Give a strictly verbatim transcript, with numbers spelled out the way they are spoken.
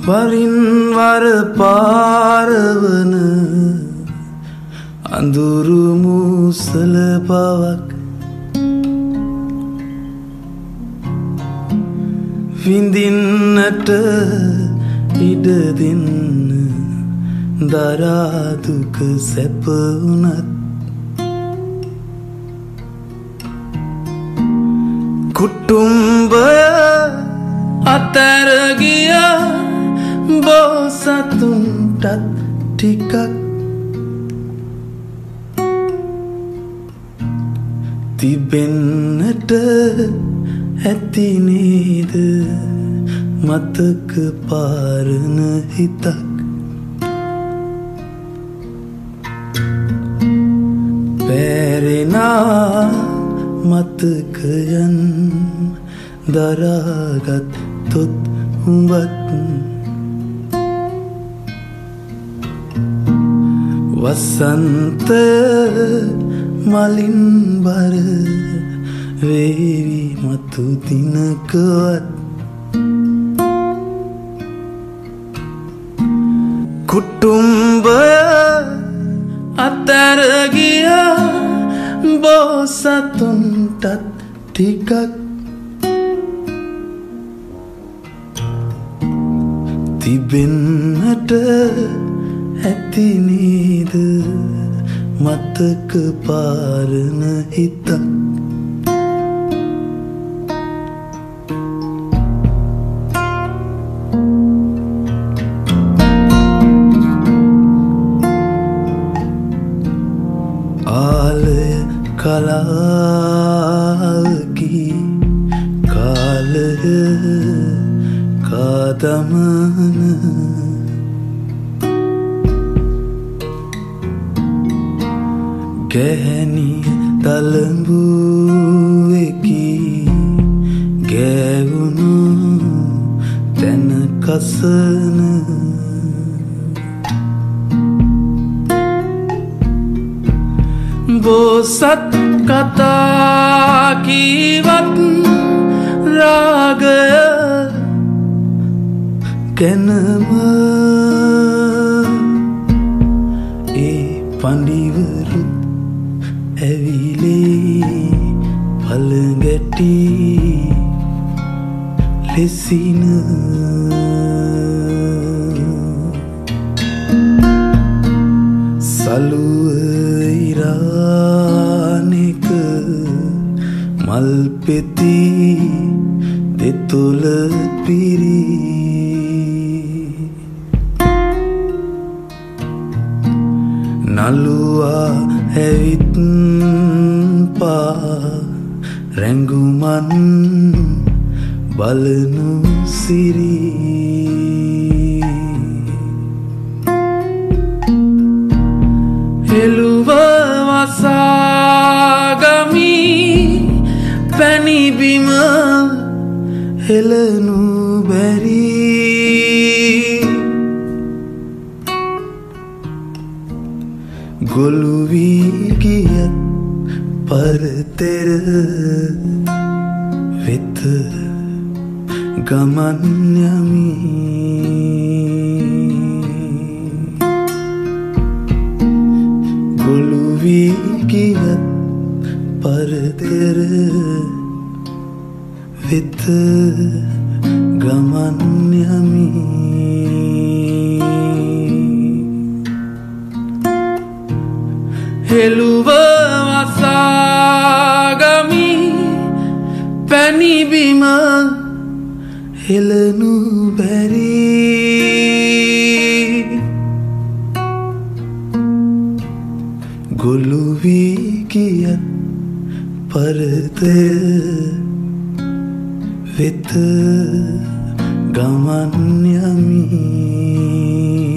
වරින් වර පාරවන අඳුරු මුසල බවක් විඳින්නට ඉඩ දෙන්න දරා දුක සැප වුණත් කුටුම්බය අතර ගිය බෝසතුන්ටත් ටිකක් තිබෙන්නට ඇති නේද මතක පාරන හිතක් පැරෙනා මතකයන් දරාගත් තොත් උඹත් වසන්ත මලින් බර වේවි මතු දිනකවත් කුටුම්බය අතර ගිය බෝසතුන්ටත් ටිකක් තිබෙන්නට ඇති නේද මතක පාරන හිතක් ආලය කලාවකි කාලය කාදමන ගැහැණි තලඹුවෙකි ගෑවුණු තැන කසන බෝසත් කතා කීවත් රාගය ගැනම ඒ පඬිවරු ඇවිලේ පළඟැටි ලෙසින සලුව ඉරානෙක මල් පෙති දෙතුල පිරි නළුවා ඇවිත් පා රැඟුමන් බලනු සිරි හෙළුව වසාගමි පැණිබිම හෙළනු බැරි ගොළු වී ගියත් පරතෙර වෙත ගමන් යමි ගොළු වී ගියත් පරතෙර වෙත ගමන් යමි හෙළුව වසාගමි පැණිබිම හෙළනු බැරි ගොළු වී ගියත් පරතෙර වෙත ගමන් යමි